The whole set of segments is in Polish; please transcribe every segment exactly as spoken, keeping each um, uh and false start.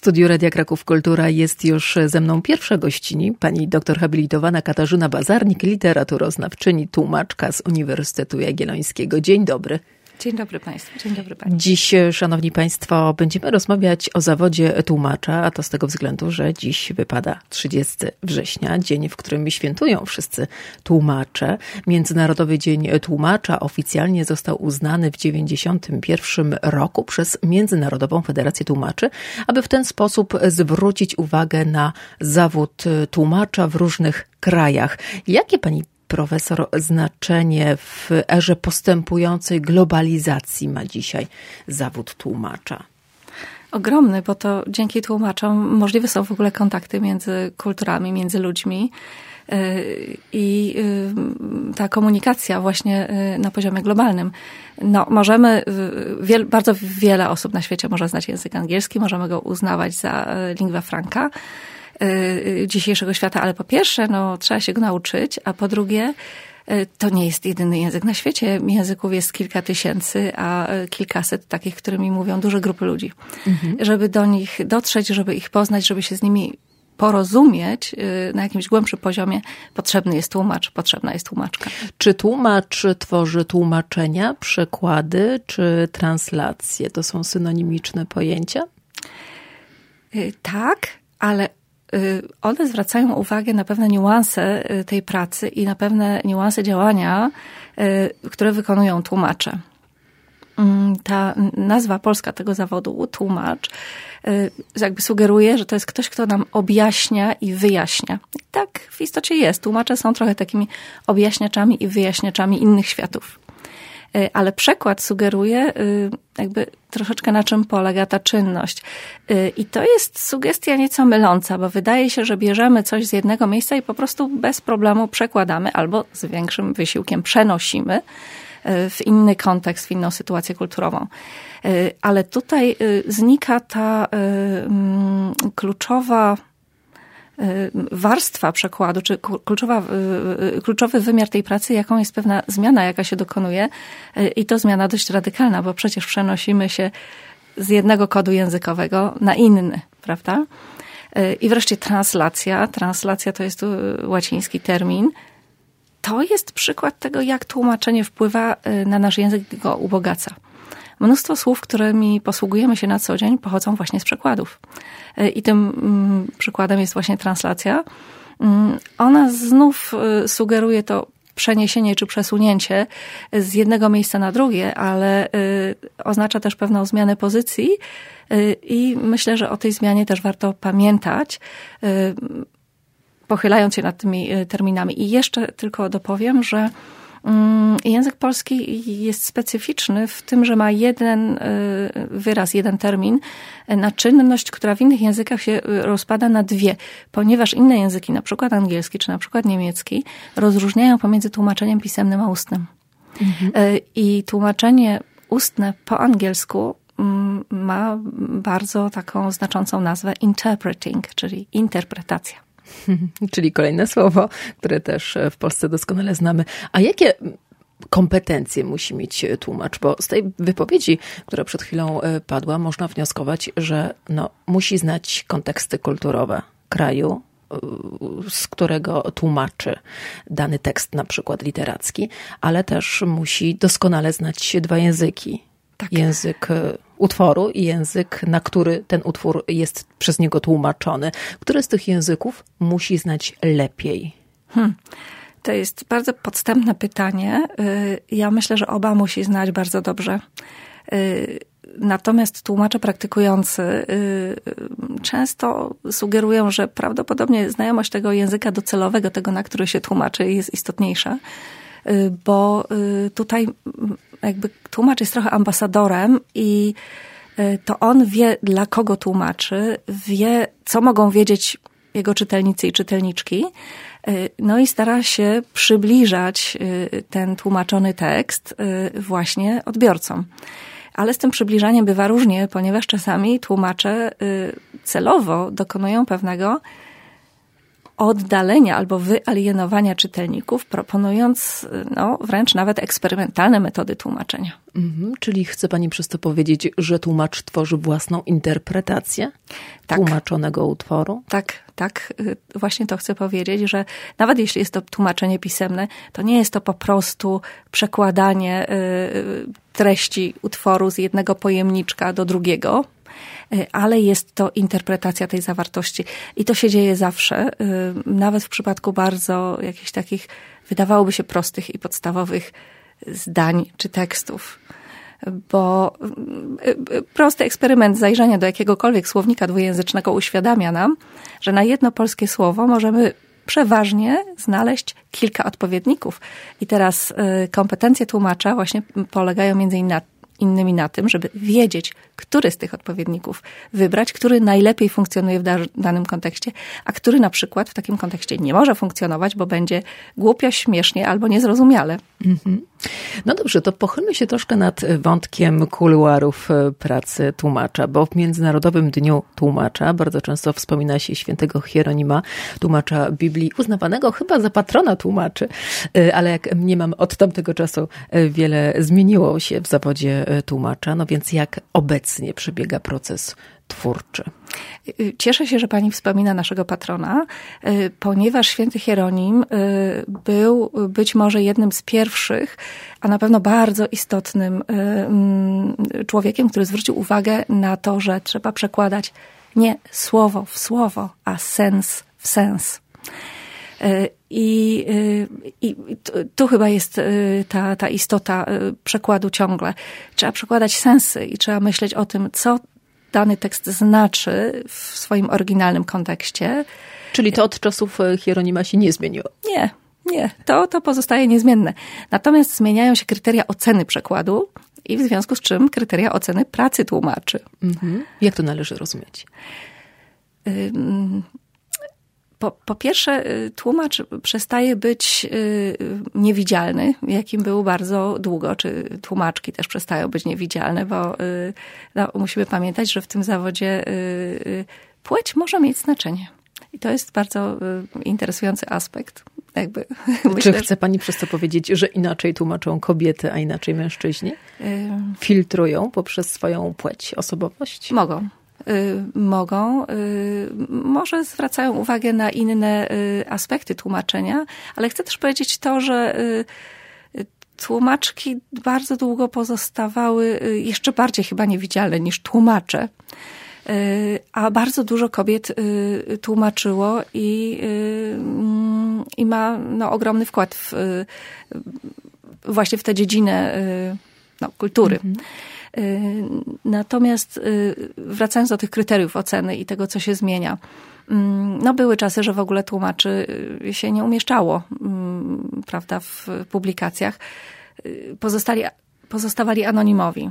studiu Radia Kraków Kultura jest już ze mną pierwsza gościni, pani doktor habilitowana Katarzyna Bazarnik, literaturoznawczyni, tłumaczka z Uniwersytetu Jagiellońskiego. Dzień dobry. Dzień dobry Państwu, dzień dobry Pani. Dziś, szanowni Państwo, będziemy rozmawiać o zawodzie tłumacza, a to z tego względu, że dziś wypada trzydziestego września, dzień, w którym świętują wszyscy tłumacze. Międzynarodowy Dzień Tłumacza oficjalnie został uznany w dziewięćdziesiątym pierwszym roku przez Międzynarodową Federację Tłumaczy, aby w ten sposób zwrócić uwagę na zawód tłumacza w różnych krajach. Jakie Pani profesor znaczenie w erze postępującej globalizacji ma dzisiaj zawód tłumacza? Ogromny, bo to dzięki tłumaczom możliwe są w ogóle kontakty między kulturami, między ludźmi i ta komunikacja właśnie na poziomie globalnym. No, możemy, wiel, bardzo wiele osób na świecie może znać język angielski, możemy go uznawać za lingua franca dzisiejszego świata, ale po pierwsze, no, trzeba się go nauczyć, a po drugie, to nie jest jedyny język na świecie. Języków jest kilka tysięcy, a kilkaset takich, którymi mówią duże grupy ludzi. Mhm. Żeby do nich dotrzeć, żeby ich poznać, żeby się z nimi porozumieć na jakimś głębszym poziomie, potrzebny jest tłumacz, potrzebna jest tłumaczka. Czy tłumacz tworzy tłumaczenia, przekłady, czy translacje? To są synonimiczne pojęcia? Tak, ale one zwracają uwagę na pewne niuanse tej pracy i na pewne niuanse działania, które wykonują tłumacze. Ta nazwa polska tego zawodu, tłumacz, jakby sugeruje, że to jest ktoś, kto nam objaśnia i wyjaśnia. I tak w istocie jest. Tłumacze są trochę takimi objaśniaczami i wyjaśniaczami innych światów. Ale przekład sugeruje jakby troszeczkę na czym polega ta czynność. I to jest sugestia nieco myląca, bo wydaje się, że bierzemy coś z jednego miejsca i po prostu bez problemu przekładamy albo z większym wysiłkiem przenosimy w inny kontekst, w inną sytuację kulturową. Ale tutaj znika ta kluczowa warstwa przekładu, czy kluczowa, kluczowy wymiar tej pracy, jaką jest pewna zmiana, jaka się dokonuje. I to zmiana dość radykalna, bo przecież przenosimy się z jednego kodu językowego na inny, prawda? I wreszcie translacja. Translacja to jest łaciński termin. To jest przykład tego, jak tłumaczenie wpływa na nasz język i go ubogaca. Mnóstwo słów, którymi posługujemy się na co dzień, pochodzą właśnie z przekładów. I tym przykładem jest właśnie translacja. Ona znów sugeruje to przeniesienie czy przesunięcie z jednego miejsca na drugie, ale oznacza też pewną zmianę pozycji i myślę, że o tej zmianie też warto pamiętać, pochylając się nad tymi terminami. I jeszcze tylko dopowiem, że język polski jest specyficzny w tym, że ma jeden wyraz, jeden termin na czynność, która w innych językach się rozpada na dwie, ponieważ inne języki, na przykład angielski czy na przykład niemiecki, rozróżniają pomiędzy tłumaczeniem pisemnym a ustnym. Mhm. I tłumaczenie ustne po angielsku ma bardzo taką znaczącą nazwę interpreting, czyli interpretacja. Czyli kolejne słowo, które też w Polsce doskonale znamy. A jakie kompetencje musi mieć tłumacz? Bo z tej wypowiedzi, która przed chwilą padła, można wnioskować, że no, musi znać konteksty kulturowe kraju, z którego tłumaczy dany tekst, na przykład literacki, ale też musi doskonale znać dwa języki. Tak. Język utworu i język, na który ten utwór jest przez niego tłumaczony. Który z tych języków musi znać lepiej? Hmm. To jest bardzo podstępne pytanie. Ja myślę, że oba musi znać bardzo dobrze. Natomiast tłumacze praktykujący często sugerują, że prawdopodobnie znajomość tego języka docelowego, tego, na który się tłumaczy, jest istotniejsza. Bo tutaj jakby tłumacz jest trochę ambasadorem i to on wie, dla kogo tłumaczy, wie, co mogą wiedzieć jego czytelnicy i czytelniczki, no i stara się przybliżać ten tłumaczony tekst właśnie odbiorcom. Ale z tym przybliżaniem bywa różnie, ponieważ czasami tłumacze celowo dokonują pewnego oddalenia albo wyalienowania czytelników, proponując no, wręcz nawet eksperymentalne metody tłumaczenia. Mhm, czyli chce pani przez to powiedzieć, że tłumacz tworzy własną interpretację tak. tłumaczonego utworu? Tak, tak. Właśnie to chcę powiedzieć, że nawet jeśli jest to tłumaczenie pisemne, to nie jest to po prostu przekładanie treści utworu z jednego pojemniczka do drugiego, ale jest to interpretacja tej zawartości. I to się dzieje zawsze, nawet w przypadku bardzo jakichś takich, wydawałoby się prostych i podstawowych zdań czy tekstów. Bo prosty eksperyment zajrzenia do jakiegokolwiek słownika dwujęzycznego uświadamia nam, że na jedno polskie słowo możemy przeważnie znaleźć kilka odpowiedników. I teraz kompetencje tłumacza właśnie polegają między innymi na tym, żeby wiedzieć, który z tych odpowiedników wybrać, który najlepiej funkcjonuje w danym kontekście, a który na przykład w takim kontekście nie może funkcjonować, bo będzie głupio, śmiesznie albo niezrozumiale. Mm-hmm. No dobrze, to pochylmy się troszkę nad wątkiem kuluarów pracy tłumacza, bo w Międzynarodowym Dniu Tłumacza bardzo często wspomina się świętego Hieronima, tłumacza Biblii, uznawanego chyba za patrona tłumaczy, ale jak mniemam, od tamtego czasu wiele zmieniło się w zawodzie tłumacza, no więc jak obecnie przebiega proces twórczy? Cieszę się, że pani wspomina naszego patrona, ponieważ święty Hieronim był być może jednym z pierwszych, a na pewno bardzo istotnym człowiekiem, który zwrócił uwagę na to, że trzeba przekładać nie słowo w słowo, a sens w sens. I, i tu chyba jest ta, ta istota przekładu ciągle. Trzeba przekładać sensy i trzeba myśleć o tym, co dany tekst znaczy w swoim oryginalnym kontekście. Czyli to od czasów Hieronima się nie zmieniło? Nie, nie. To, to pozostaje niezmienne. Natomiast zmieniają się kryteria oceny przekładu i w związku z czym kryteria oceny pracy tłumaczy. Mhm. Jak to należy rozumieć? Po, po pierwsze, tłumacz przestaje być niewidzialny, jakim był bardzo długo, czy tłumaczki też przestają być niewidzialne, bo no, musimy pamiętać, że w tym zawodzie płeć może mieć znaczenie. I to jest bardzo interesujący aspekt. Jakby, Czy myślę, chce pani przez to powiedzieć, że inaczej tłumaczą kobiety, a inaczej mężczyźni? Filtrują poprzez swoją płeć, osobowość? Mogą. Mogą, może zwracają uwagę na inne aspekty tłumaczenia, ale chcę też powiedzieć to, że tłumaczki bardzo długo pozostawały jeszcze bardziej chyba niewidzialne niż tłumacze, a bardzo dużo kobiet tłumaczyło i, i ma no, ogromny wkład w, właśnie w tę dziedzinę no, kultury. Mhm. Natomiast wracając do tych kryteriów oceny i tego, co się zmienia, no były czasy, że w ogóle tłumaczy się nie umieszczało, prawda, w publikacjach. Pozostali, pozostawali anonimowi.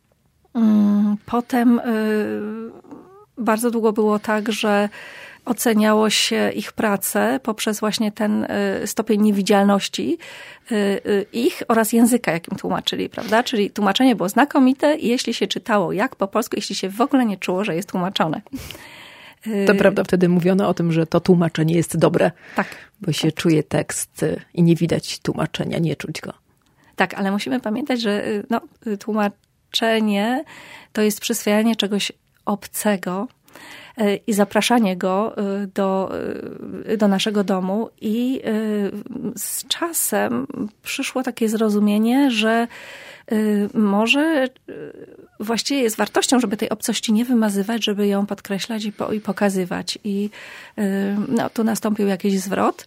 Potem bardzo długo było tak, że oceniało się ich pracę poprzez właśnie ten stopień niewidzialności ich oraz języka, jakim tłumaczyli, prawda? Czyli tłumaczenie było znakomite, jeśli się czytało jak po polsku, jeśli się w ogóle nie czuło, że jest tłumaczone. To prawda, wtedy mówiono o tym, że to tłumaczenie jest dobre, tak, bo się tak. czuje tekst i nie widać tłumaczenia, nie czuć go. Tak, ale musimy pamiętać, że no, tłumaczenie to jest przyswajanie czegoś obcego i zapraszanie go do, do naszego domu. I z czasem przyszło takie zrozumienie, że może właściwie jest wartością, żeby tej obcości nie wymazywać, żeby ją podkreślać i, po, i pokazywać. I no, tu nastąpił jakiś zwrot.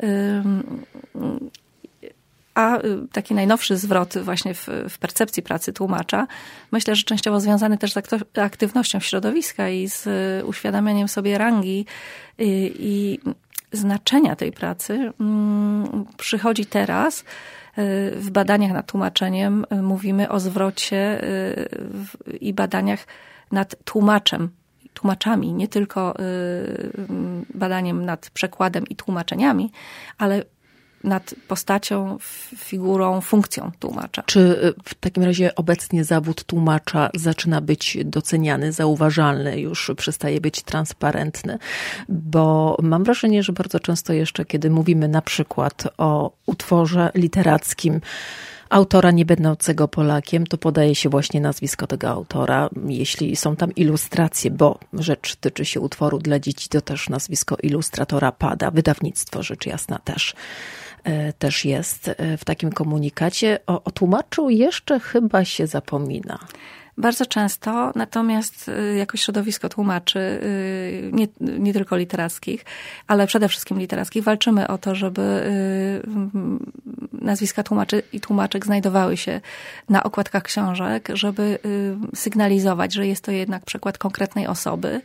A taki najnowszy zwrot właśnie w, w percepcji pracy tłumacza, myślę, że częściowo związany też z aktywnością środowiska i z uświadamianiem sobie rangi i, i znaczenia tej pracy, przychodzi teraz. W badaniach nad tłumaczeniem mówimy o zwrocie i badaniach nad tłumaczem, tłumaczami, nie tylko badaniem nad przekładem i tłumaczeniami, ale nad postacią, figurą, funkcją tłumacza. Czy w takim razie obecnie zawód tłumacza zaczyna być doceniany, zauważalny, już przestaje być transparentny? Bo mam wrażenie, że bardzo często jeszcze, kiedy mówimy na przykład o utworze literackim autora nie będącego Polakiem, to podaje się właśnie nazwisko tego autora. Jeśli są tam ilustracje, bo rzecz tyczy się utworu dla dzieci, to też nazwisko ilustratora pada. Wydawnictwo, rzecz jasna, też, też jest w takim komunikacie. O, o tłumaczu jeszcze chyba się zapomina. Bardzo często, natomiast jako środowisko tłumaczy, nie, nie tylko literackich, ale przede wszystkim literackich, walczymy o to, żeby nazwiska tłumaczy i tłumaczek znajdowały się na okładkach książek, żeby sygnalizować, że jest to jednak przekład konkretnej osoby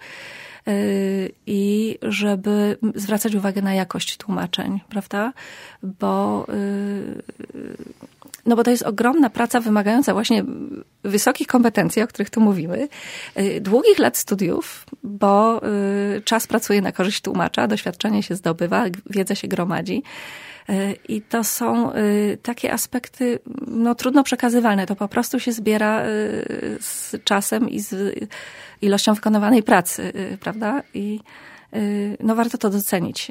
i żeby zwracać uwagę na jakość tłumaczeń, prawda? Bo No bo to jest ogromna praca wymagająca właśnie wysokich kompetencji, o których tu mówimy, długich lat studiów, bo czas pracuje na korzyść tłumacza, doświadczenie się zdobywa, wiedza się gromadzi. I to są takie aspekty no, trudno przekazywalne. To po prostu się zbiera z czasem i z ilością wykonywanej pracy, prawda? I no, warto to docenić.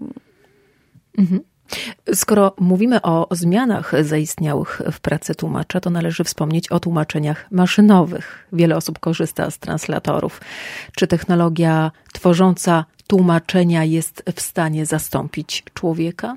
Mhm. Skoro mówimy o zmianach zaistniałych w pracy tłumacza, to należy wspomnieć o tłumaczeniach maszynowych. Wiele osób korzysta z translatorów. Czy technologia tworząca tłumaczenia jest w stanie zastąpić człowieka?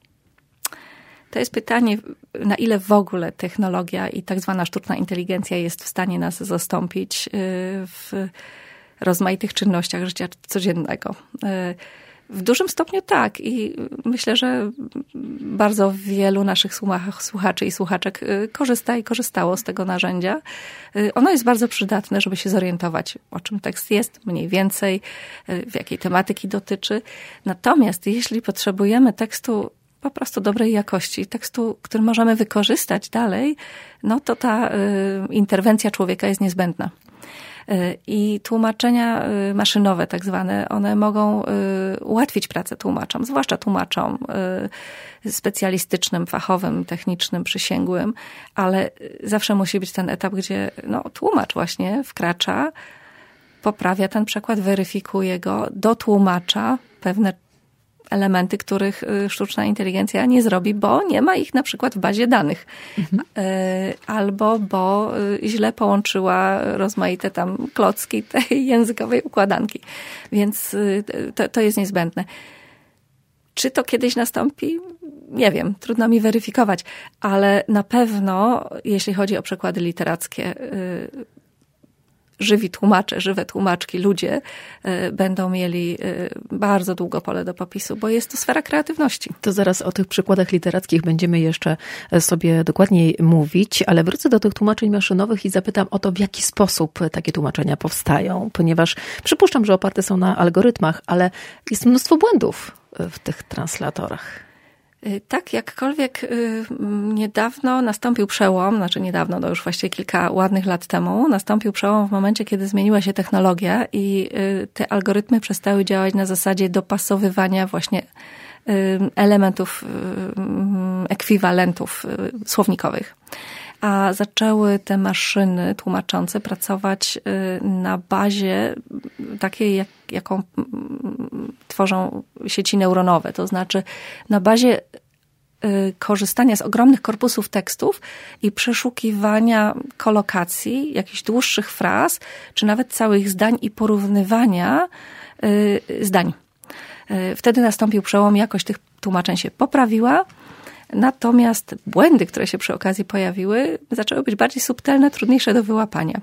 To jest pytanie, na ile w ogóle technologia i tak zwana sztuczna inteligencja jest w stanie nas zastąpić w rozmaitych czynnościach życia codziennego. W dużym stopniu tak i myślę, że bardzo wielu naszych słuchaczy i słuchaczek korzysta i korzystało z tego narzędzia. Ono jest bardzo przydatne, żeby się zorientować, o czym tekst jest, mniej więcej, w jakiej tematyki dotyczy. Natomiast jeśli potrzebujemy tekstu po prostu dobrej jakości, tekstu, który możemy wykorzystać dalej, no to ta interwencja człowieka jest niezbędna. I tłumaczenia maszynowe tak zwane, one mogą ułatwić pracę tłumaczom, zwłaszcza tłumaczom specjalistycznym, fachowym, technicznym, przysięgłym, ale zawsze musi być ten etap, gdzie no, tłumacz właśnie wkracza, poprawia ten przekład, weryfikuje go, dotłumacza pewne elementy, których sztuczna inteligencja nie zrobi, bo nie ma ich na przykład w bazie danych. Mhm. Albo bo źle połączyła rozmaite tam klocki tej językowej układanki. Więc to, to jest niezbędne. Czy to kiedyś nastąpi? Nie wiem, trudno mi weryfikować, ale na pewno, jeśli chodzi o przekłady literackie, żywi tłumacze, żywe tłumaczki, ludzie będą mieli bardzo długo pole do popisu, bo jest to sfera kreatywności. To zaraz o tych przykładach literackich będziemy jeszcze sobie dokładniej mówić, ale wrócę do tych tłumaczeń maszynowych i zapytam o to, w jaki sposób takie tłumaczenia powstają, ponieważ przypuszczam, że oparte są na algorytmach, ale jest mnóstwo błędów w tych translatorach. Tak, jakkolwiek niedawno nastąpił przełom, znaczy niedawno, to już właściwie kilka ładnych lat temu, nastąpił przełom w momencie, kiedy zmieniła się technologia i te algorytmy przestały działać na zasadzie dopasowywania właśnie elementów, ekwiwalentów słownikowych. A zaczęły te maszyny tłumaczące pracować na bazie takiej, jak, jaką tworzą sieci neuronowe. To znaczy na bazie korzystania z ogromnych korpusów tekstów i przeszukiwania kolokacji, jakichś dłuższych fraz, czy nawet całych zdań i porównywania zdań. Wtedy nastąpił przełom, jakość tych tłumaczeń się poprawiła. Natomiast błędy, które się przy okazji pojawiły, zaczęły być bardziej subtelne, trudniejsze do wyłapania.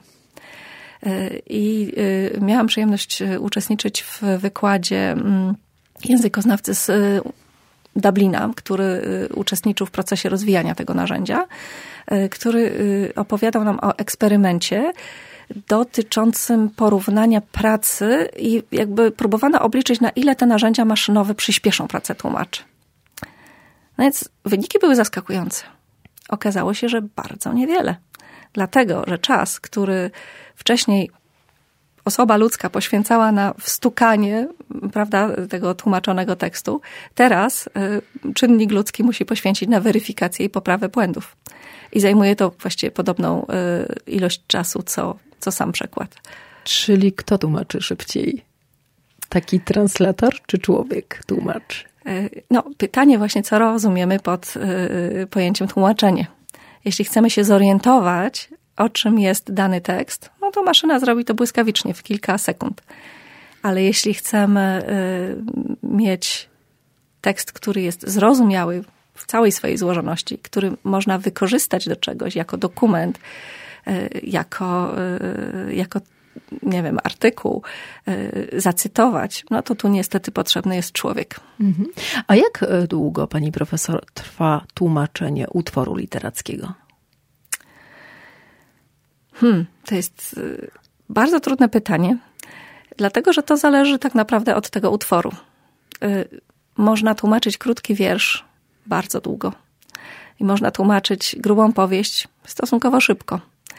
I miałam przyjemność uczestniczyć w wykładzie językoznawcy z Dublina, który uczestniczył w procesie rozwijania tego narzędzia, który opowiadał nam o eksperymencie dotyczącym porównania pracy i jakby próbowano obliczyć, na ile te narzędzia maszynowe przyspieszą pracę tłumaczy. No więc wyniki były zaskakujące. Okazało się, że bardzo niewiele. Dlatego, że czas, który wcześniej osoba ludzka poświęcała na wstukanie, prawda, tego tłumaczonego tekstu, teraz y, czynnik ludzki musi poświęcić na weryfikację i poprawę błędów. I zajmuje to właściwie podobną y, ilość czasu, co, co sam przekład. Czyli kto tłumaczy szybciej? Taki translator czy człowiek tłumacz? Y, no, pytanie właśnie, co rozumiemy pod y, pojęciem tłumaczenie. Jeśli chcemy się zorientować, o czym jest dany tekst, no to maszyna zrobi to błyskawicznie, w kilka sekund. Ale jeśli chcemy y, mieć tekst, który jest zrozumiały w całej swojej złożoności, który można wykorzystać do czegoś jako dokument, y, jako, y, jako, nie wiem, artykuł, y, zacytować, no to tu niestety potrzebny jest człowiek. Mhm. A jak długo, pani profesor, trwa tłumaczenie utworu literackiego? Hmm, to jest bardzo trudne pytanie, dlatego że to zależy tak naprawdę od tego utworu. Można tłumaczyć krótki wiersz bardzo długo i można tłumaczyć grubą powieść stosunkowo szybko.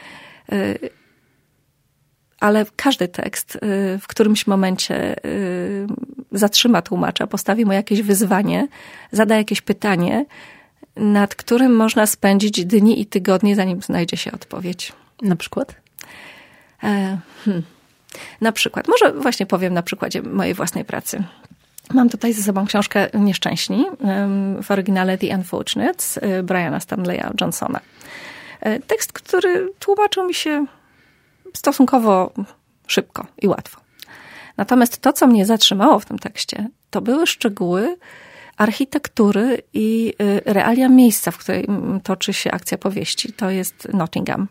Ale każdy tekst w którymś momencie zatrzyma tłumacza, postawi mu jakieś wyzwanie, zada jakieś pytanie, nad którym można spędzić dni i tygodnie, zanim znajdzie się odpowiedź. Na przykład? E, hmm. Na przykład, może właśnie powiem na przykładzie mojej własnej pracy. Mam tutaj ze sobą książkę Nieszczęśni, w oryginale The Unfortunates, Briana Stanleya Johnsona. Tekst, który tłumaczył mi się stosunkowo szybko i łatwo. Natomiast to, co mnie zatrzymało w tym tekście, to były szczegóły architektury i realia miejsca, w którym toczy się akcja powieści. To jest Nottingham.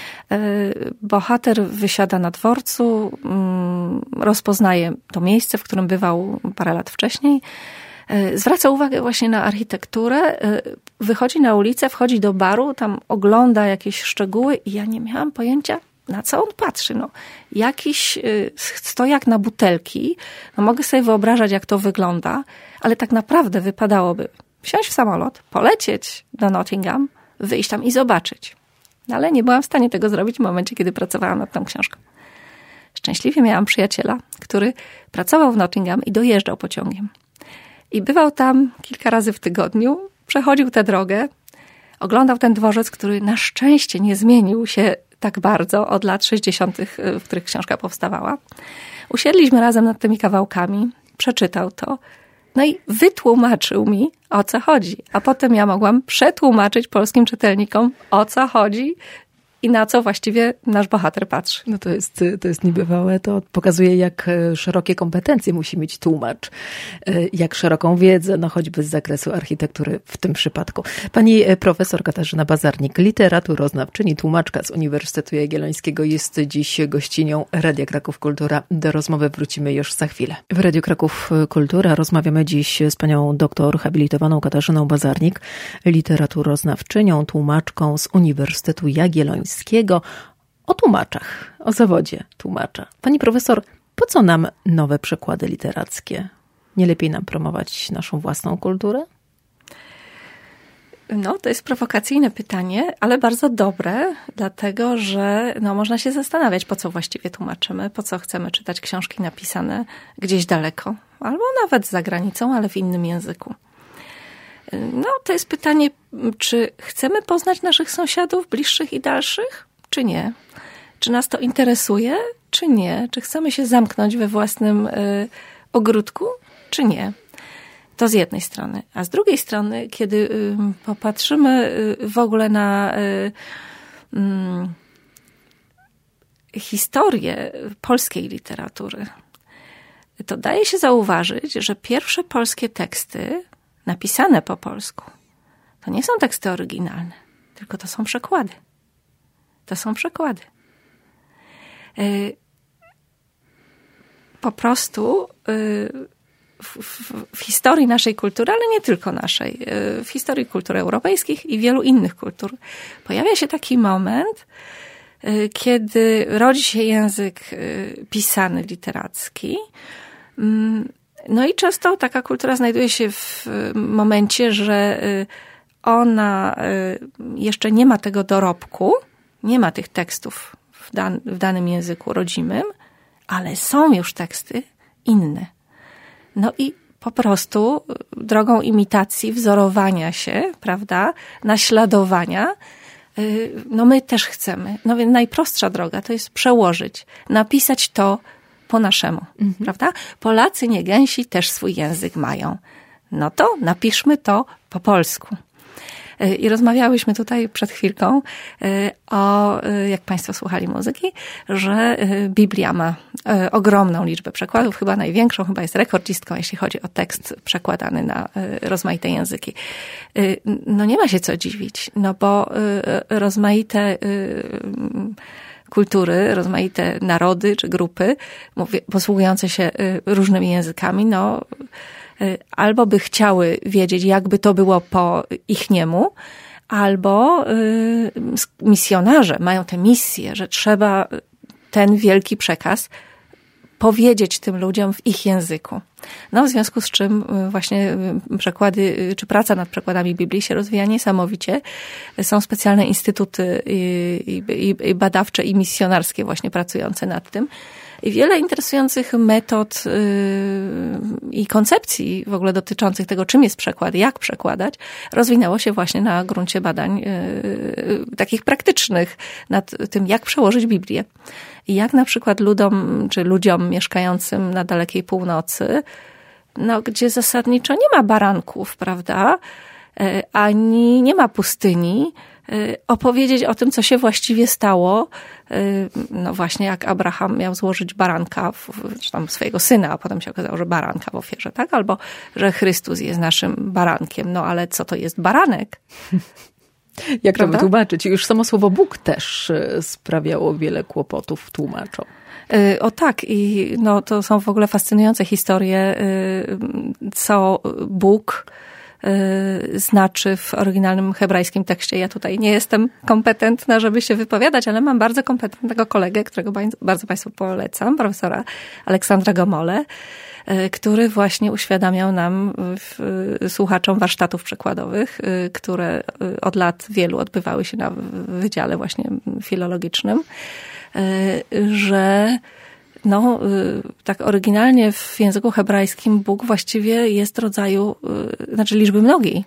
Bohater wysiada na dworcu, rozpoznaje to miejsce, w którym bywał parę lat wcześniej, zwraca uwagę właśnie na architekturę, wychodzi na ulicę, wchodzi do baru, tam ogląda jakieś szczegóły i ja nie miałam pojęcia, na co on patrzy. No, jakiś stojak na butelki, no mogę sobie wyobrażać, jak to wygląda, ale tak naprawdę wypadałoby wsiąść w samolot, polecieć do Nottingham, wyjść tam i zobaczyć. No, ale nie byłam w stanie tego zrobić w momencie, kiedy pracowałam nad tą książką. Szczęśliwie miałam przyjaciela, który pracował w Nottingham i dojeżdżał pociągiem. I bywał tam kilka razy w tygodniu, przechodził tę drogę, oglądał ten dworzec, który na szczęście nie zmienił się tak bardzo od lat sześćdziesiątych, w których książka powstawała. Usiedliśmy razem nad tymi kawałkami, przeczytał to, no i wytłumaczył mi, o co chodzi. A potem ja mogłam przetłumaczyć polskim czytelnikom, o co chodzi i na co właściwie nasz bohater patrzy. No to jest, to jest niebywałe. To pokazuje, jak szerokie kompetencje musi mieć tłumacz. Jak szeroką wiedzę, no choćby z zakresu architektury w tym przypadku. Pani profesor Katarzyna Bazarnik, literaturoznawczyni, tłumaczka z Uniwersytetu Jagiellońskiego, jest dziś gościnią Radia Kraków Kultura. Do rozmowy wrócimy już za chwilę. W Radiu Kraków Kultura rozmawiamy dziś z panią doktor habilitowaną Katarzyną Bazarnik, literaturoznawczynią, tłumaczką z Uniwersytetu Jagiellońskiego. O tłumaczach, o zawodzie tłumacza. Pani profesor, po co nam nowe przekłady literackie? Nie lepiej nam promować naszą własną kulturę? No, to jest prowokacyjne pytanie, ale bardzo dobre, dlatego że no, można się zastanawiać, po co właściwie tłumaczymy, po co chcemy czytać książki napisane gdzieś daleko, albo nawet za granicą, ale w innym języku. No, to jest pytanie, czy chcemy poznać naszych sąsiadów, bliższych i dalszych, czy nie? Czy nas to interesuje, czy nie? Czy chcemy się zamknąć we własnym y, ogródku, czy nie? To z jednej strony. A z drugiej strony, kiedy y, popatrzymy y, w ogóle na y, y, historię polskiej literatury, to daje się zauważyć, że pierwsze polskie teksty napisane po polsku, to nie są teksty oryginalne, tylko to są przekłady. To są przekłady. Po prostu w, w, w historii naszej kultury, ale nie tylko naszej, w historii kultur europejskich i wielu innych kultur, pojawia się taki moment, kiedy rodzi się język pisany, literacki. No i często taka kultura znajduje się w momencie, że ona jeszcze nie ma tego dorobku, nie ma tych tekstów w, dan- w danym języku rodzimym, ale są już teksty inne. No i po prostu drogą imitacji, wzorowania się, prawda, naśladowania, no my też chcemy. No więc najprostsza droga to jest przełożyć, napisać to po naszemu, mhm. prawda? Polacy nie gęsi też swój język mają. No to napiszmy to po polsku. I rozmawiałyśmy tutaj przed chwilką o, jak Państwo słuchali muzyki, że Biblia ma ogromną liczbę przekładów, chyba największą, chyba jest rekordzistką, jeśli chodzi o tekst przekładany na rozmaite języki. No nie ma się co dziwić, no bo rozmaite kultury, rozmaite narody czy grupy posługujące się różnymi językami, no albo by chciały wiedzieć, jakby to było po ich niemu, albo misjonarze mają tę misję, że trzeba ten wielki przekaz powiedzieć tym ludziom w ich języku. No, w związku z czym właśnie przekłady, czy praca nad przekładami Biblii się rozwija niesamowicie. Są specjalne instytuty i, i, i badawcze i misjonarskie właśnie pracujące nad tym. I wiele interesujących metod yy, i koncepcji w ogóle dotyczących tego, czym jest przekład, jak przekładać, rozwinęło się właśnie na gruncie badań yy, takich praktycznych nad tym, jak przełożyć Biblię. I jak na przykład ludom, czy ludziom mieszkającym na dalekiej północy, no, gdzie zasadniczo nie ma baranków, prawda, yy, ani nie ma pustyni, opowiedzieć o tym, co się właściwie stało, no właśnie jak Abraham miał złożyć baranka, czy tam swojego syna, a potem się okazało, że baranka w ofierze, tak? Albo, że Chrystus jest naszym barankiem. No ale co to jest baranek? Jak to wytłumaczyć? Już samo słowo Bóg też sprawiało wiele kłopotów tłumaczom. O tak, i no to są w ogóle fascynujące historie, co Bóg znaczy w oryginalnym hebrajskim tekście. Ja tutaj nie jestem kompetentna, żeby się wypowiadać, ale mam bardzo kompetentnego kolegę, którego bardzo Państwu polecam, profesora Aleksandra Gomole, który właśnie uświadamiał nam, słuchaczom warsztatów przekładowych, które od lat wielu odbywały się na wydziale właśnie filologicznym, że no, tak oryginalnie w języku hebrajskim Bóg właściwie jest rodzaju, znaczy liczby mnogiej.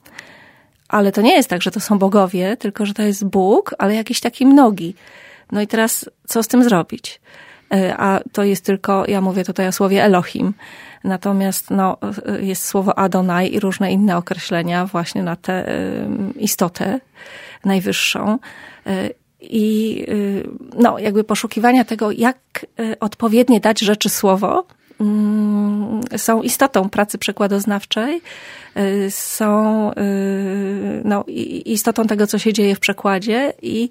Ale to nie jest tak, że to są bogowie, tylko że to jest Bóg, ale jakiś taki mnogi. No i teraz co z tym zrobić? A to jest tylko, ja mówię tutaj o słowie Elohim. Natomiast no, jest słowo Adonai i różne inne określenia właśnie na tę istotę najwyższą. I no, jakby poszukiwania tego, jak odpowiednie dać rzeczy słowo, są istotą pracy przekładoznawczej, są no, istotą tego, co się dzieje w przekładzie i,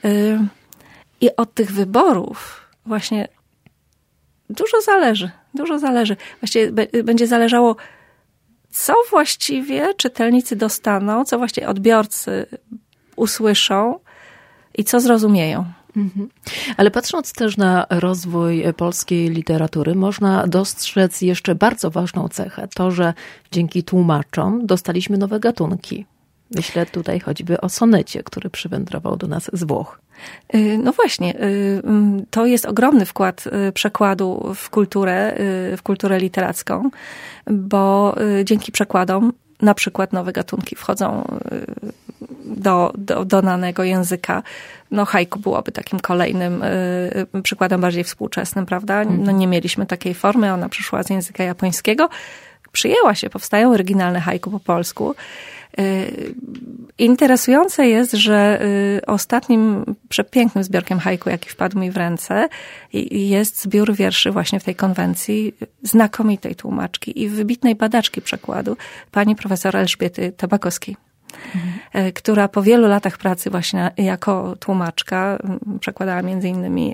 i od tych wyborów właśnie dużo zależy, dużo zależy. Właściwie będzie zależało, co właściwie czytelnicy dostaną, co właściwie odbiorcy usłyszą, i co zrozumieją. Mhm. Ale patrząc też na rozwój polskiej literatury, można dostrzec jeszcze bardzo ważną cechę. To, że dzięki tłumaczom dostaliśmy nowe gatunki. Myślę tutaj choćby o sonecie, który przywędrował do nas z Włoch. No właśnie, to jest ogromny wkład przekładu w kulturę, w kulturę literacką, bo dzięki przekładom na przykład nowe gatunki wchodzą do, do, do danego języka. No haiku byłoby takim kolejnym y, przykładem bardziej współczesnym, prawda? No nie mieliśmy takiej formy, ona przyszła z języka japońskiego. Przyjęła się, powstają oryginalne haiku po polsku. Y, interesujące jest, że y, ostatnim przepięknym zbiorkiem haiku, jaki wpadł mi w ręce, jest zbiór wierszy właśnie w tej konwencji znakomitej tłumaczki i wybitnej badaczki przekładu, pani profesor Elżbiety Tabakowskiej. Mhm. Która po wielu latach pracy właśnie jako tłumaczka przekładała między innymi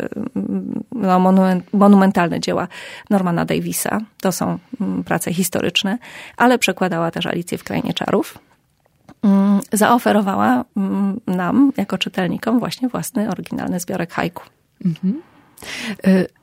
no, monumentalne dzieła Normana Davisa. To są prace historyczne, ale przekładała też Alicję w Krainie Czarów. Zaoferowała nam, jako czytelnikom, właśnie własny, oryginalny zbiorek haiku. Mhm.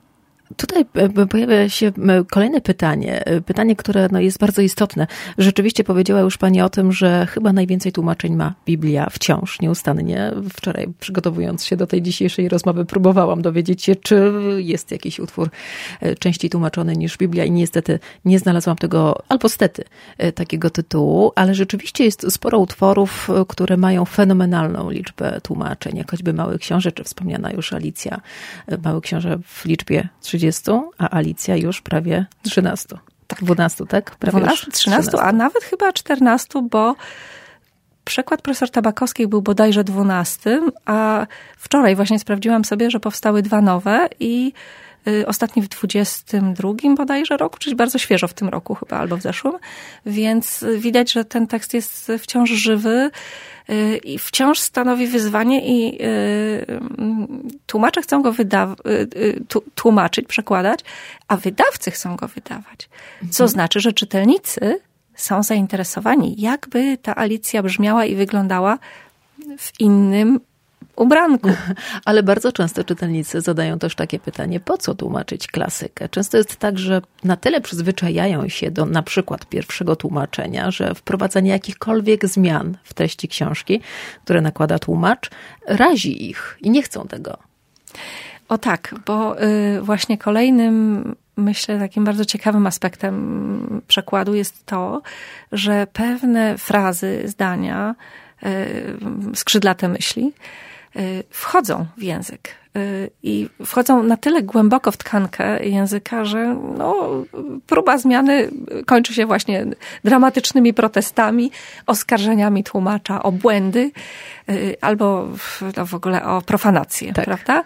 Tutaj pojawia się kolejne pytanie, pytanie, które no jest bardzo istotne. Rzeczywiście powiedziała już Pani o tym, że chyba najwięcej tłumaczeń ma Biblia wciąż, nieustannie. Wczoraj, przygotowując się do tej dzisiejszej rozmowy, próbowałam dowiedzieć się, czy jest jakiś utwór częściej tłumaczony niż Biblia i niestety nie znalazłam tego, albo stety, takiego tytułu, ale rzeczywiście jest sporo utworów, które mają fenomenalną liczbę tłumaczeń, jak choćby Mały Książę, czy wspomniana już Alicja. Mały Książę w liczbie trzydziestu, a Alicja już prawie trzynastu. Tak. dwunastu, tak? Prawie dwunastu, trzynastu, a nawet chyba czternastu, bo przekład profesor Tabakowskiej był bodajże dwunastym, a wczoraj właśnie sprawdziłam sobie, że powstały dwa nowe i ostatni w dwudziestym drugim bodajże roku, czyli bardzo świeżo w tym roku chyba, albo w zeszłym. Więc widać, że ten tekst jest wciąż żywy i wciąż stanowi wyzwanie i tłumacze chcą go wyda- tłumaczyć, przekładać, a wydawcy chcą go wydawać. Co mhm. znaczy, że czytelnicy są zainteresowani, jakby ta Alicja brzmiała i wyglądała w innym ubranku. Ale bardzo często czytelnicy zadają też takie pytanie, po co tłumaczyć klasykę? Często jest tak, że na tyle przyzwyczajają się do na przykład pierwszego tłumaczenia, że wprowadzanie jakichkolwiek zmian w treści książki, które nakłada tłumacz, razi ich i nie chcą tego. O tak, bo właśnie kolejnym, myślę, takim bardzo ciekawym aspektem przekładu jest to, że pewne frazy, zdania, skrzydlate myśli wchodzą w język i wchodzą na tyle głęboko w tkankę języka, że no, próba zmiany kończy się właśnie dramatycznymi protestami, oskarżeniami tłumacza o błędy albo no, w ogóle o profanację, tak. Prawda?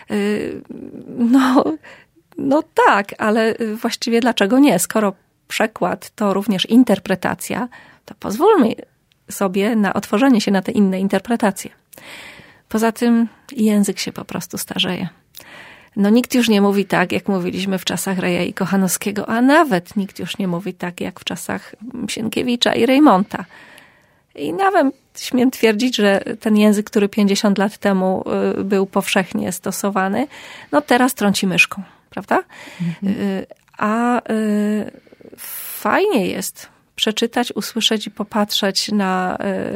No, no tak, ale właściwie dlaczego nie? Skoro przekład to również interpretacja, to pozwólmy sobie na otworzenie się na te inne interpretacje. Poza tym język się po prostu starzeje. No nikt już nie mówi tak, jak mówiliśmy w czasach Reja i Kochanowskiego, a nawet nikt już nie mówi tak, jak w czasach Sienkiewicza i Rejmonta. I nawet śmiem twierdzić, że ten język, który pięćdziesiąt lat temu był powszechnie stosowany, no teraz trąci myszką, prawda? Mhm. A fajnie jest przeczytać, usłyszeć i popatrzeć na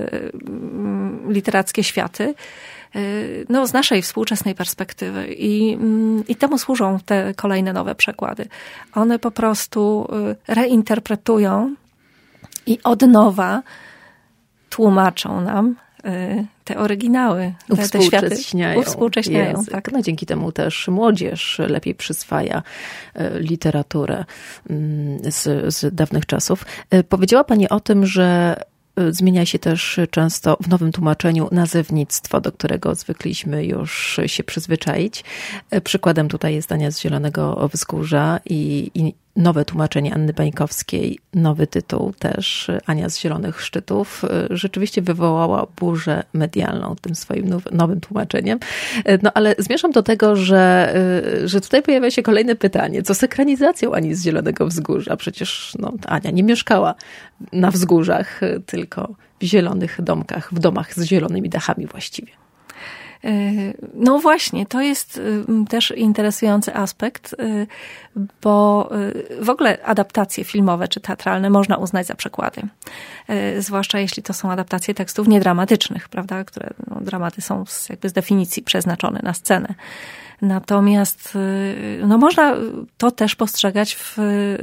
literackie światy, no, z naszej współczesnej perspektywy. I, I temu służą te kolejne nowe przekłady. One po prostu reinterpretują i od nowa tłumaczą nam te oryginały, te, te światy. Uwspółcześniają. Tak. No, dzięki temu też młodzież lepiej przyswaja literaturę z, z dawnych czasów. Powiedziała Pani o tym, że zmienia się też często w nowym tłumaczeniu nazewnictwo, do którego zwykliśmy już się przyzwyczaić. Przykładem tutaj jest Ania z Zielonego Wzgórza i, i nowe tłumaczenie Anny Bańkowskiej, nowy tytuł też Ania z Zielonych Szczytów, rzeczywiście wywołała burzę medialną tym swoim nowym tłumaczeniem. No ale zmierzam do tego, że, że tutaj pojawia się kolejne pytanie. Co z ekranizacją Ani z Zielonego Wzgórza? Przecież no, Ania nie mieszkała na wzgórzach, tylko w zielonych domkach, w domach z zielonymi dachami właściwie. No właśnie, to jest też interesujący aspekt, bo w ogóle adaptacje filmowe czy teatralne można uznać za przekłady. Zwłaszcza jeśli to są adaptacje tekstów niedramatycznych, prawda, które no, dramaty są z, jakby z definicji przeznaczone na scenę. Natomiast no, można to też postrzegać w,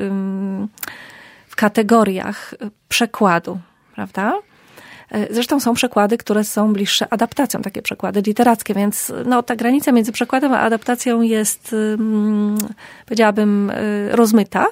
w kategoriach przekładu, prawda? Zresztą są przekłady, które są bliższe adaptacjom, takie przekłady literackie, więc no, ta granica między przekładem a adaptacją jest, powiedziałabym, rozmyta.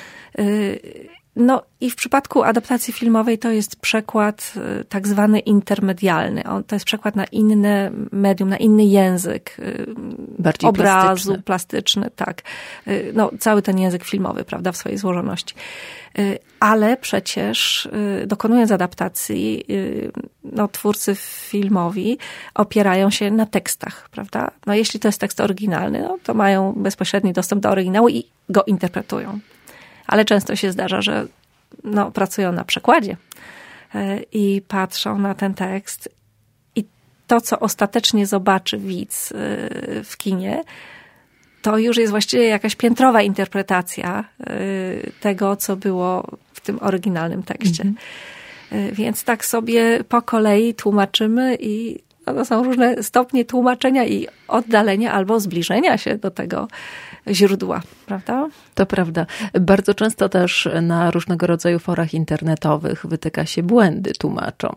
No i w przypadku adaptacji filmowej to jest przekład tak zwany intermedialny. On, to jest przekład na inne medium, na inny język. Bardziej obrazu, plastyczny. plastyczny, tak. No, cały ten język filmowy, prawda, w swojej złożoności. Ale przecież dokonując adaptacji, no, twórcy filmowi opierają się na tekstach, prawda? No, jeśli to jest tekst oryginalny, no, to mają bezpośredni dostęp do oryginału i go interpretują. Ale często się zdarza, że no, pracują na przekładzie i patrzą na ten tekst i to, co ostatecznie zobaczy widz w kinie, to już jest właściwie jakaś piętrowa interpretacja tego, co było w tym oryginalnym tekście. Mhm. Więc tak sobie po kolei tłumaczymy i no, to są różne stopnie tłumaczenia i oddalenia albo zbliżenia się do tego źródła, prawda? To prawda. Bardzo często też na różnego rodzaju forach internetowych wytyka się błędy tłumaczom.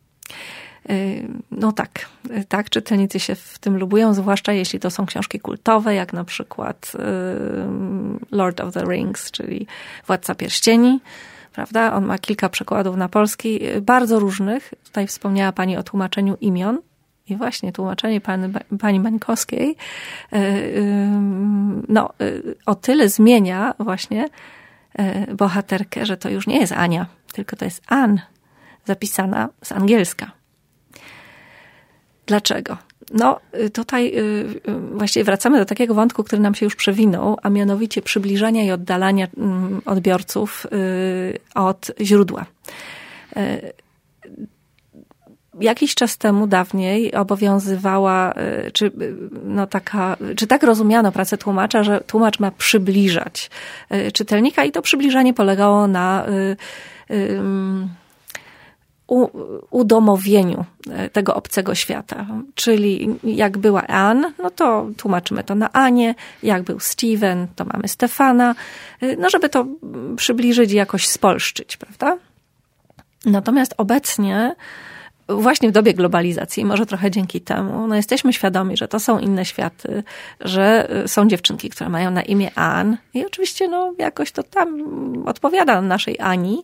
No tak, tak, czytelnicy się w tym lubują, zwłaszcza jeśli to są książki kultowe, jak na przykład Lord of the Rings, czyli Władca Pierścieni, prawda? On ma kilka przekładów na polski, bardzo różnych. Tutaj wspomniała Pani o tłumaczeniu imion. I właśnie tłumaczenie pani, pani Mańkowskiej no, o tyle zmienia właśnie bohaterkę, że to już nie jest Ania, tylko to jest Ann, zapisana z angielska. Dlaczego? No tutaj właściwie wracamy do takiego wątku, który nam się już przewinął, a mianowicie przybliżania i oddalania odbiorców od źródła. Jakiś czas temu, dawniej, obowiązywała, czy, no taka, czy tak rozumiano pracę tłumacza, że tłumacz ma przybliżać czytelnika i to przybliżanie polegało na u, udomowieniu tego obcego świata. Czyli jak była Ann, no to tłumaczymy to na Anię, jak był Steven, to mamy Stefana, no żeby to przybliżyć i jakoś spolszczyć, prawda? Natomiast obecnie właśnie w dobie globalizacji, może trochę dzięki temu, no jesteśmy świadomi, że to są inne światy, że są dziewczynki, które mają na imię Ann i oczywiście no jakoś to tam odpowiada naszej Ani,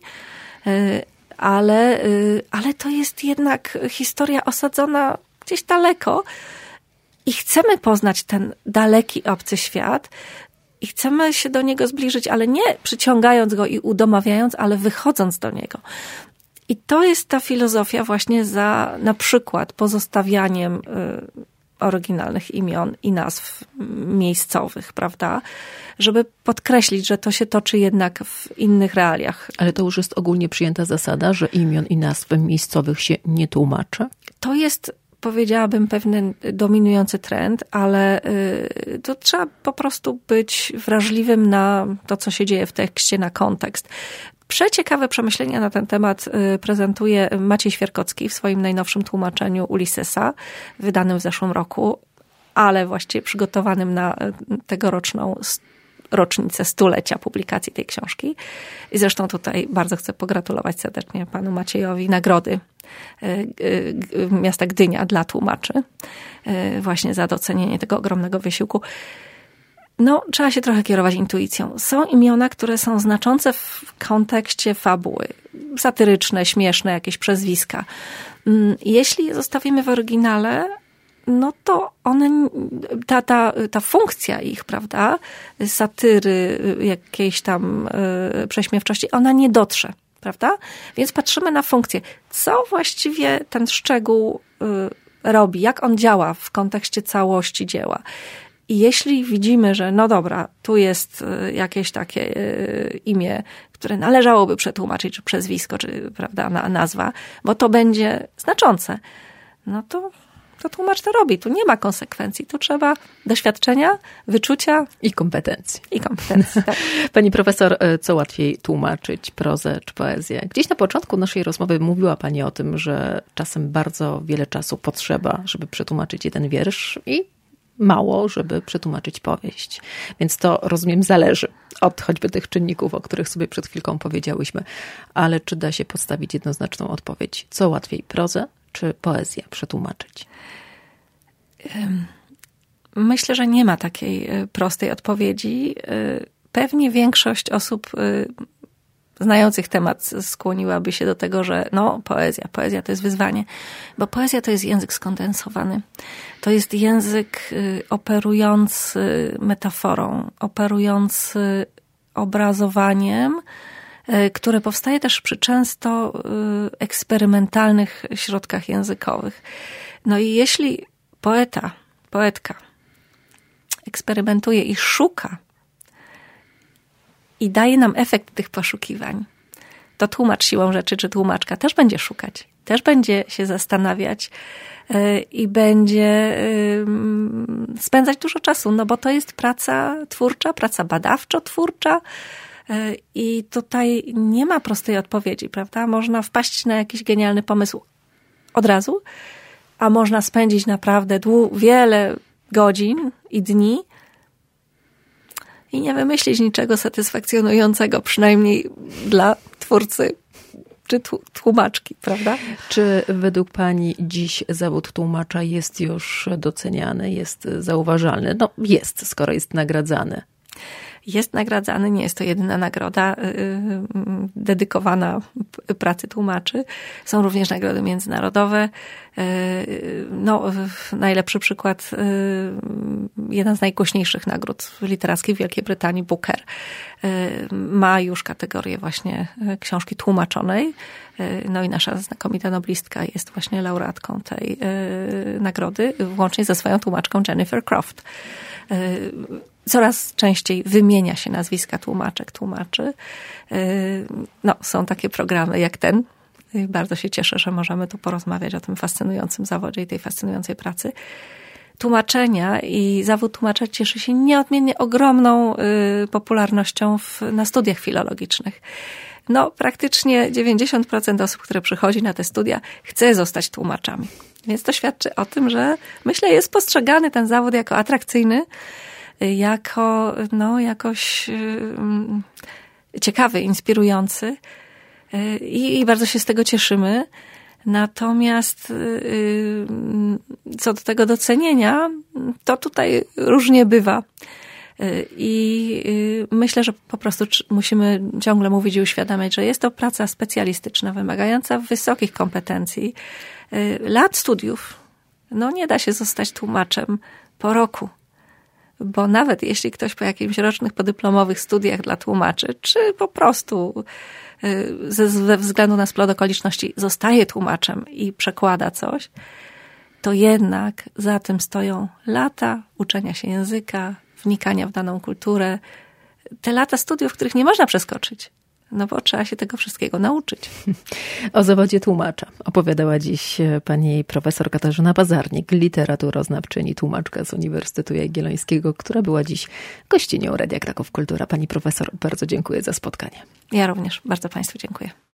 ale, ale to jest jednak historia osadzona gdzieś daleko i chcemy poznać ten daleki, obcy świat i chcemy się do niego zbliżyć, ale nie przyciągając go i udomawiając, ale wychodząc do niego. I to jest ta filozofia właśnie za na przykład pozostawianiem y, oryginalnych imion i nazw miejscowych, prawda? Żeby podkreślić, że to się toczy jednak w innych realiach. Ale to już jest ogólnie przyjęta zasada, że imion i nazw miejscowych się nie tłumaczy? To jest, powiedziałabym, pewien dominujący trend, ale y, to trzeba po prostu być wrażliwym na to, co się dzieje w tekście, na kontekst. Przeciekawe przemyślenia na ten temat prezentuje Maciej Świerkocki w swoim najnowszym tłumaczeniu Ulyssesa, wydanym w zeszłym roku, ale właściwie przygotowanym na tegoroczną rocznicę stulecia publikacji tej książki. I zresztą tutaj bardzo chcę pogratulować serdecznie panu Maciejowi nagrody miasta Gdynia dla tłumaczy, właśnie za docenienie tego ogromnego wysiłku. No, trzeba się trochę kierować intuicją. Są imiona, które są znaczące w kontekście fabuły. Satyryczne, śmieszne, jakieś przezwiska. Jeśli je zostawimy w oryginale, no to one, ta, ta, ta funkcja ich, prawda, satyry, jakiejś tam y, prześmiewczości, ona nie dotrze, prawda? Więc patrzymy na funkcję. Co właściwie ten szczegół y, robi? Jak on działa w kontekście całości dzieła? I jeśli widzimy, że no dobra, tu jest jakieś takie imię, które należałoby przetłumaczyć, czy przezwisko, czy prawda, nazwa, bo to będzie znaczące, no to, to tłumacz to robi. Tu nie ma konsekwencji. Tu trzeba doświadczenia, wyczucia i kompetencji. I kompetencji, tak. Pani profesor, co łatwiej tłumaczyć, prozę czy poezję? Gdzieś na początku naszej rozmowy mówiła Pani o tym, że czasem bardzo wiele czasu potrzeba, żeby przetłumaczyć jeden wiersz i mało, żeby przetłumaczyć powieść. Więc to, rozumiem, zależy od choćby tych czynników, o których sobie przed chwilką powiedziałyśmy. Ale czy da się postawić jednoznaczną odpowiedź? Co łatwiej, prozę czy poezję przetłumaczyć? Myślę, że nie ma takiej prostej odpowiedzi. Pewnie większość osób znających temat skłoniłaby się do tego, że no poezja, poezja to jest wyzwanie, bo poezja to jest język skondensowany. To jest język operujący metaforą, operujący obrazowaniem, które powstaje też przy często eksperymentalnych środkach językowych. No i jeśli poeta, poetka eksperymentuje i szuka i daje nam efekt tych poszukiwań, to tłumacz siłą rzeczy, czy tłumaczka też będzie szukać też będzie się zastanawiać i będzie spędzać dużo czasu, no bo to jest praca twórcza, praca badawczo-twórcza i tutaj nie ma prostej odpowiedzi, prawda? Można wpaść na jakiś genialny pomysł od razu, a można spędzić naprawdę dłu- wiele godzin i dni i nie wymyślić niczego satysfakcjonującego, przynajmniej dla twórcy czy tłumaczki, prawda? Czy według pani dziś zawód tłumacza jest już doceniany, jest zauważalny? No jest, skoro jest nagradzany. Jest nagradzany, nie jest to jedyna nagroda dedykowana pracy tłumaczy. Są również nagrody międzynarodowe. No, najlepszy przykład, jedna z najgłośniejszych nagród literackich w Wielkiej Brytanii, Booker, ma już kategorię właśnie książki tłumaczonej. No i nasza znakomita noblistka jest właśnie laureatką tej nagrody, włącznie ze swoją tłumaczką Jennifer Croft. Coraz częściej wymienia się nazwiska tłumaczek, tłumaczy. No, są takie programy jak ten. Bardzo się cieszę, że możemy tu porozmawiać o tym fascynującym zawodzie i tej fascynującej pracy. Tłumaczenia i zawód tłumacza cieszy się nieodmiennie ogromną popularnością w, na studiach filologicznych. No, praktycznie dziewięćdziesiąt procent osób, które przychodzi na te studia, chce zostać tłumaczami. Więc to świadczy o tym, że myślę, jest postrzegany ten zawód jako atrakcyjny, jako no, jakoś ciekawy, inspirujący i, i bardzo się z tego cieszymy. Natomiast co do tego docenienia, to tutaj różnie bywa. I myślę, że po prostu musimy ciągle mówić i uświadamiać, że jest to praca specjalistyczna, wymagająca wysokich kompetencji, lat studiów. No nie da się zostać tłumaczem po roku. Bo nawet jeśli ktoś po jakimś rocznych podyplomowych studiach dla tłumaczy, czy po prostu ze, ze względu na splot okoliczności zostaje tłumaczem i przekłada coś, to jednak za tym stoją lata uczenia się języka, wnikania w daną kulturę. Te lata studiów, których nie można przeskoczyć. No bo trzeba się tego wszystkiego nauczyć. O zawodzie tłumacza opowiadała dziś pani profesor Katarzyna Pazarnik, literaturoznawczyni, tłumaczka z Uniwersytetu Jagiellońskiego, która była dziś gościnią Radia Kraków Kultura. Pani profesor, bardzo dziękuję za spotkanie. Ja również bardzo państwu dziękuję.